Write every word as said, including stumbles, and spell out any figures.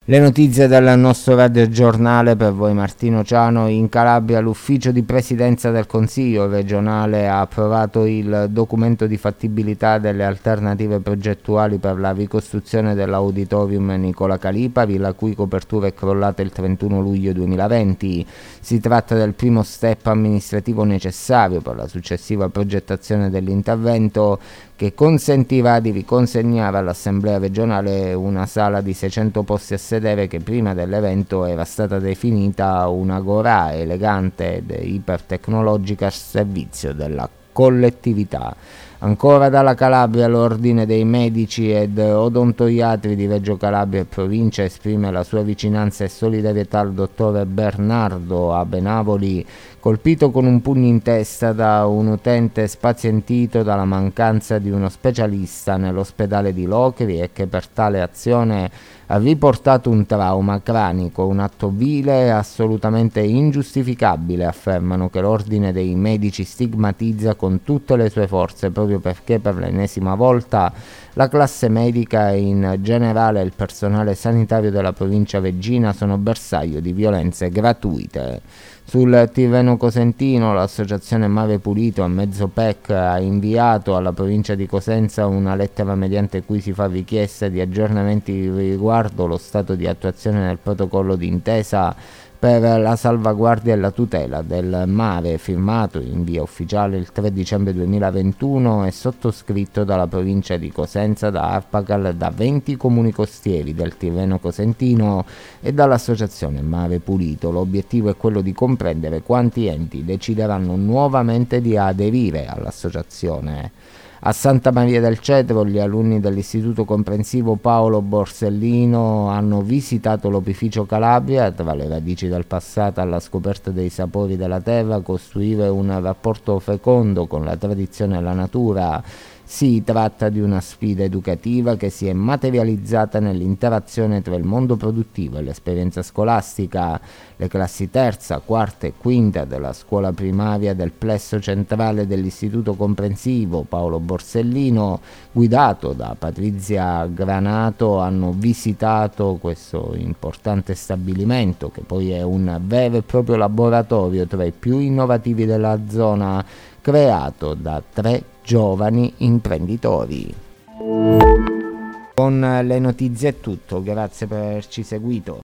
Le notizie del nostro radiogiornale per voi Martino Ciano. In Calabria l'ufficio di presidenza del Consiglio regionale ha approvato il documento di fattibilità delle alternative progettuali per la ricostruzione dell'auditorium Nicola Calipari, la cui copertura è crollata il trentuno luglio duemilaventi. Si tratta del primo step amministrativo necessario per la successiva progettazione dell'intervento, che consentirà di riconsegnare all'Assemblea regionale una sala di seicento posti a sedere che prima dell'evento era stata definita un'agorà elegante ed ipertecnologica al servizio della collettività. Ancora dalla Calabria, l'Ordine dei Medici ed Odontoiatri di Reggio Calabria e Provincia esprime la sua vicinanza e solidarietà al dottore Bernardo Abenavoli, colpito con un pugno in testa da un utente spazientito dalla mancanza di uno specialista nell'ospedale di Locri e che per tale azione ha riportato un trauma cranico, un atto vile e assolutamente ingiustificabile, affermano che l'Ordine dei Medici stigmatizza con tutte le sue forze, proprio perché per l'ennesima volta la classe medica e in generale il personale sanitario della provincia reggina sono bersaglio di violenze gratuite. Sul Tirreno Cosentino l'associazione Mare Pulito a mezzo P E C ha inviato alla provincia di Cosenza una lettera mediante cui si fa richiesta di aggiornamenti riguardo lo stato di attuazione del protocollo d'intesa per la salvaguardia e la tutela del mare, firmato in via ufficiale il tre dicembre duemilaventuno e sottoscritto dalla provincia di Cosenza, da Arpagal, da venti comuni costieri del Tirreno Cosentino e dall'associazione Mare Pulito. L'obiettivo è quello di comprendere quanti enti decideranno nuovamente di aderire all'associazione. A Santa Maria del Cedro gli alunni dell'Istituto Comprensivo Paolo Borsellino hanno visitato l'opificio Calabria. Tra le radici del passato alla scoperta dei sapori della terra, costruire un rapporto fecondo con la tradizione e la natura. Si tratta di una sfida educativa che si è materializzata nell'interazione tra il mondo produttivo e l'esperienza scolastica. Le classi terza, quarta e quinta della scuola primaria del plesso centrale dell'Istituto Comprensivo Paolo Borsellino, guidato da Patrizia Granato, hanno visitato questo importante stabilimento, che poi è un vero e proprio laboratorio tra i più innovativi della zona, creato da tre giovani imprenditori. Con le notizie è tutto, grazie per averci seguito.